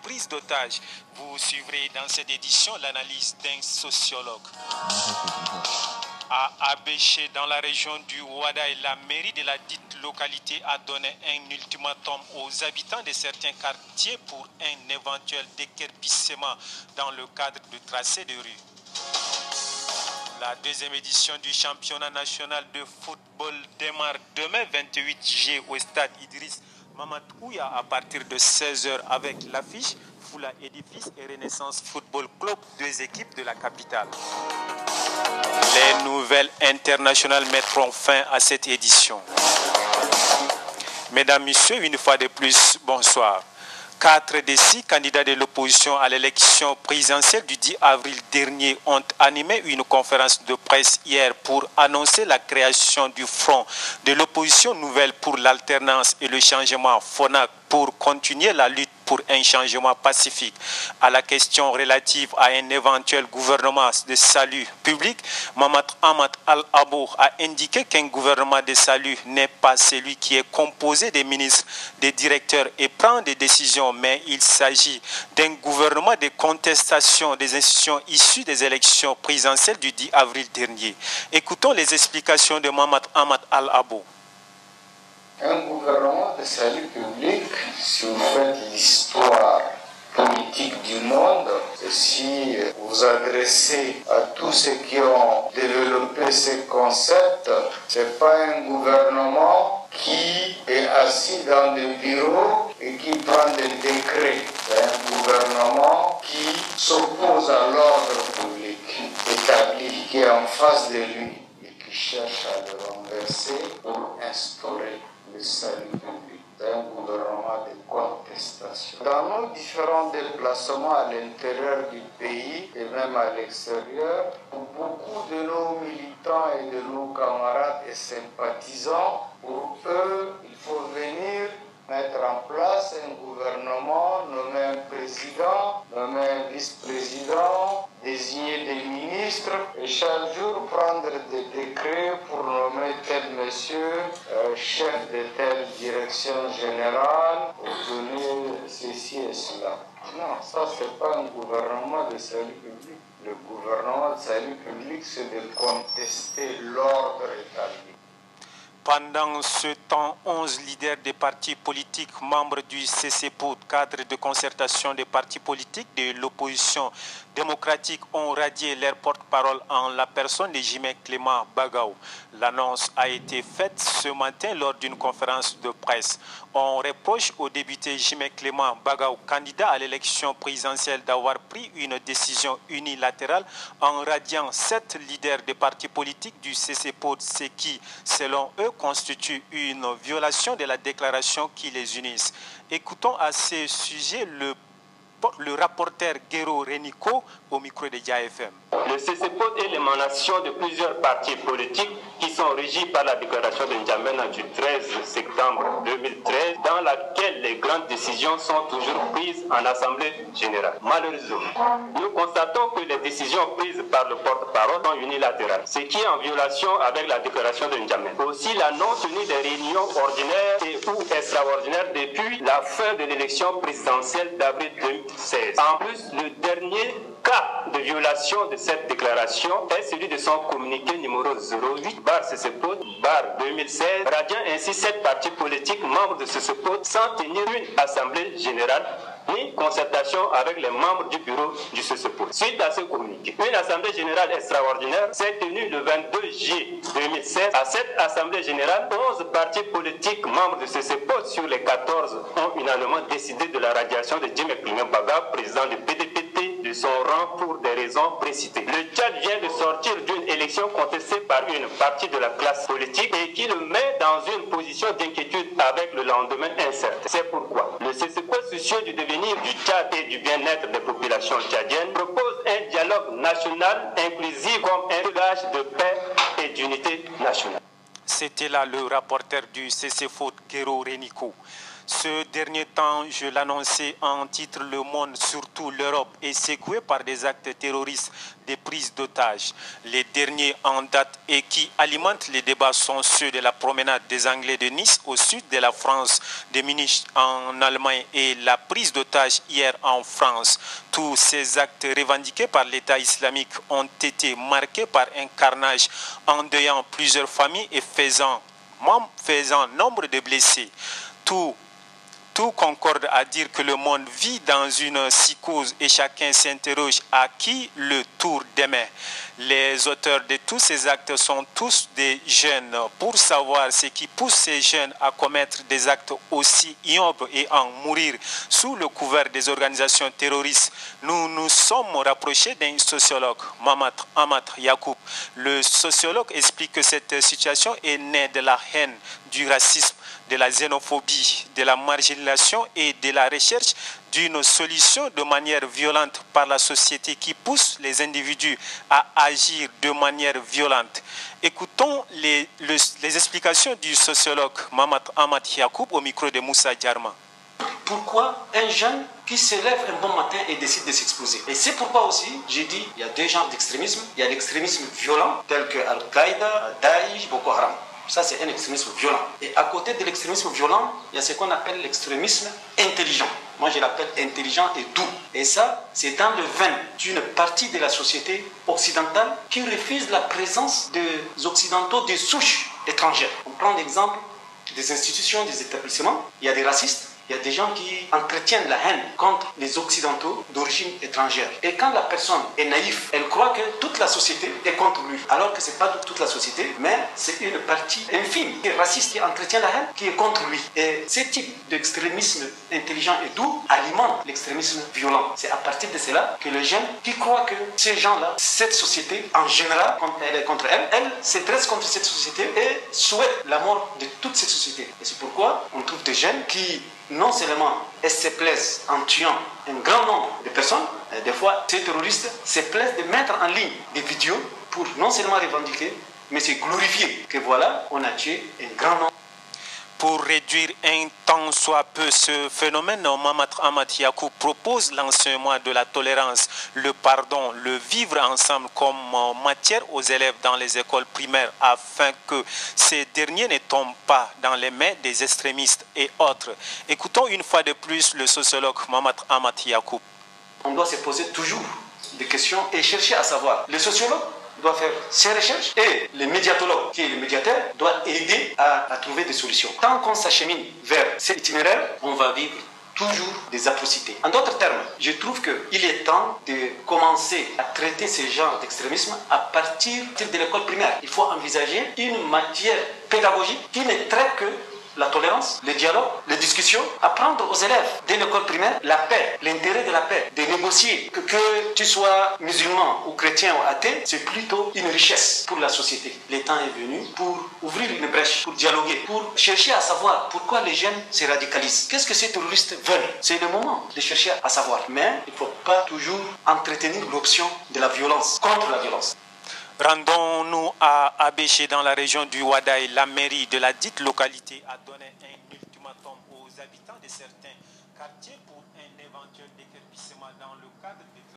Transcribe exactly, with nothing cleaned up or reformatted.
prise d'otage. Vous suivrez dans cette édition l'analyse d'un sociologue. À Abéché, dans la région du Ouada, la mairie de la dite localité a donné un ultimatum aux habitants de certains quartiers pour un éventuel déguerpissement dans le cadre du tracé de rue. La deuxième édition du championnat national de football démarre demain vingt-huit juillet au stade Idriss Mamadouya à partir de seize heures avec l'affiche Foula Édifice et Renaissance Football Club, deux équipes de la capitale. Les nouvelles internationales mettront fin à cette édition. Mesdames, Messieurs, une fois de plus, bonsoir. Quatre des six candidats de l'opposition à l'élection présidentielle du dix avril dernier ont animé une conférence de presse hier pour annoncer la création du Front de l'opposition nouvelle pour l'alternance et le changement FONAC pour continuer la lutte pour un changement pacifique. À la question relative à un éventuel gouvernement de salut public, Mamad Ahmad Al-Abour a indiqué qu'un gouvernement de salut n'est pas celui qui est composé des ministres, des directeurs et prend des décisions, mais il s'agit d'un gouvernement de contestation des institutions issues des élections présidentielles du dix avril dernier. Écoutons les explications de Mamad Ahmad Al-Abour. Un gouvernement de salut public, si vous faites l'histoire politique du monde, si vous adressez à tous ceux qui ont développé ces concepts, ce n'est pas un gouvernement qui est assis dans des bureaux et qui prend des décrets. C'est un gouvernement qui s'oppose à l'ordre public établi, qui est en face de lui et qui cherche à le renverser pour instaurer le salut public. C'est un gouvernement de contestation. Dans nos différents déplacements à l'intérieur du pays et même à l'extérieur, beaucoup de nos militants et de nos camarades et sympathisants, pour eux, il faut venir mettre en place un gouvernement, nommer un président, nommer un vice-président, désigner des ministres et chaque jour prendre des décrets pour nommer tel monsieur euh, chef de telle direction générale, pour donner ceci et cela. Non, ça c'est pas un gouvernement de salut public. Le gouvernement de salut public, c'est de contester l'ordre établi. Pendant ce temps, onze leaders des partis politiques membres du C C P O D, cadre de concertation des partis politiques de l'opposition démocratique, ont radié leur porte-parole en la personne de Jimé Clément Bagaou. L'annonce a été faite ce matin lors d'une conférence de presse. On reproche au député Jimé Clément Bagaou, candidat à l'élection présidentielle, d'avoir pris une décision unilatérale en radiant sept leaders des partis politiques du C C P O D, ce qui, selon eux, constitue une violation de la déclaration qui les unisse. Écoutons à ce sujet le, le rapporteur Guéro Renico au micro de Dia F M. Le C C P O D est l'émanation de plusieurs partis politiques qui sont régis par la déclaration de N'Djamena du treize septembre deux mille treize, dans laquelle les grandes décisions sont toujours prises en Assemblée générale. Malheureusement, nous constatons que les décisions prises par le porte-parole sont unilatérales, ce qui est en violation avec la déclaration de N'Djamena. Aussi, la non-tenue des réunions ordinaires et ou extraordinaires depuis la fin de l'élection présidentielle d'avril deux mille seize. En plus, le dernier cas de violation de cette déclaration est celui de son communiqué numéro zéro huit barre C C P O D barre deux mille seize, radiant ainsi sept partis politiques membres de C C P O D sans tenir une assemblée générale ni concertation avec les membres du bureau du C C P O D. Suite à ce communiqué, une assemblée générale extraordinaire s'est tenue le vingt-deux juillet deux mille seize. À cette assemblée générale, onze partis politiques membres du C C P O D sur les quatorze ont unanimement décidé de la radiation de Jimé Clément Bagaou, président du P D P T, de son rang pour des raisons précitées. Le Tchad vient de sortir d'une élection contestée par une partie de la classe politique et qui le met dans une position d'inquiétude avec le lendemain incertain. C'est pourquoi le C C P O D, soucieux du devenir du Tchad et du bien-être des populations tchadiennes, propose un dialogue national inclusif comme un gage de paix et d'unité nationale. C'était là le rapporteur du C C P O D, Guéro Renico. Ce dernier temps, je l'annonçais en titre, le monde, surtout l'Europe, est secoué par des actes terroristes, des prises d'otages. Les derniers en date et qui alimentent les débats sont ceux de la promenade des Anglais de Nice au sud de la France, de Munich en Allemagne et la prise d'otages hier en France. Tous ces actes revendiqués par l'État islamique ont été marqués par un carnage endeuillant plusieurs familles et faisant, faisant nombre de blessés. Tout Tout concorde à dire que le monde vit dans une psychose et chacun s'interroge à qui le tour demain. Les auteurs de tous ces actes sont tous des jeunes. Pour savoir ce qui pousse ces jeunes à commettre des actes aussi ignobles et à mourir sous le couvert des organisations terroristes, nous nous sommes rapprochés d'un sociologue, Mamat Ahmad Yacoub. Le sociologue explique que cette situation est née de la haine, du racisme, de la xénophobie, de la marginalisation et de la recherche d'une solution de manière violente par la société qui pousse les individus à agir de manière violente. Écoutons les, les, les explications du sociologue Mamat Ahmad Yacoub au micro de Moussa Djarma. Pourquoi un jeune qui se lève un bon matin et décide de s'exploser? Et c'est pourquoi aussi, j'ai dit, il y a deux genres d'extrémisme. Il y a l'extrémisme violent, tel que Al-Qaïda, Daesh, Boko Haram. Ça, c'est un extrémisme violent. Et à côté de l'extrémisme violent, il y a ce qu'on appelle l'extrémisme intelligent. Moi, je l'appelle intelligent et doux. Et ça, c'est dans le veine d'une partie de la société occidentale qui refuse la présence des Occidentaux de souches étrangères. On prend l'exemple des institutions, des établissements. Il y a des racistes. Il y a des gens qui entretiennent la haine contre les Occidentaux d'origine étrangère. Et quand la personne est naïve, elle croit que toute la société est contre lui. Alors que ce n'est pas toute la société, mais c'est une partie infime qui est raciste, qui entretient la haine, qui est contre lui. Et ce type d'extrémisme intelligent et doux alimente l'extrémisme violent. C'est à partir de cela que les jeunes qui croient que ces gens-là, cette société en général, quand elle est contre elle, elle se dresse contre cette société et souhaite la mort de toute cette société. Et c'est pourquoi on trouve des jeunes qui non seulement elles se plaisent en tuant un grand nombre de personnes, des fois ces terroristes se plaisent de mettre en ligne des vidéos pour non seulement revendiquer, mais se glorifier que voilà, on a tué un grand nombre. Pour réduire un tant soit peu ce phénomène, Mamat Ahmad Yacoub propose l'enseignement de la tolérance, le pardon, le vivre ensemble comme matière aux élèves dans les écoles primaires afin que ces derniers ne tombent pas dans les mains des extrémistes et autres. Écoutons une fois de plus le sociologue Mamat Ahmad Yacoub. On doit se poser toujours des questions et chercher à savoir. Le sociologue doit faire ses recherches et le médiatologue, qui est le médiateur, doit aider à, à trouver des solutions. Tant qu'on s'achemine vers cet itinéraire, on va vivre toujours des atrocités. En d'autres termes, je trouve qu'il est temps de commencer à traiter ce genre d'extrémisme à partir de l'école primaire. Il faut envisager une matière pédagogique qui ne traite que la tolérance, le dialogue, les discussions, apprendre aux élèves dès l'école primaire la paix, l'intérêt de la paix, de négocier. Que, que tu sois musulman ou chrétien ou athée, c'est plutôt une richesse pour la société. Le temps est venu pour ouvrir une brèche, pour dialoguer, pour chercher à savoir pourquoi les jeunes se radicalisent. Qu'est-ce que ces terroristes veulent? C'est le moment de chercher à savoir. Mais il ne faut pas toujours entretenir l'option de la violence, contre la violence. Rendons-nous à Abéché dans la région du Ouadaï. La mairie de la dite localité a donné un ultimatum aux habitants de certains quartiers pour un éventuel déguerpissement dans le cadre de